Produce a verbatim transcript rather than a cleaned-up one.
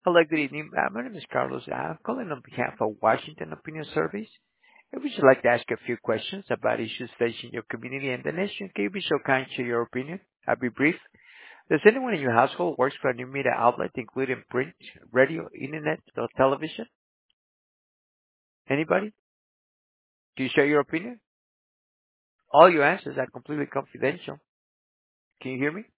Hello, good evening. Uh, My name is Carlos. I'm calling on behalf of Washington Opinion Surveys. I would like to ask a few questions about issues facing your community and the nation. Can you be so kind to share your opinion? I'll be brief. Does anyone in your household works for a new media outlet, including print, radio, internet, or television? Anybody? Do you share your opinion? All your answers are completely confidential. Can you hear me?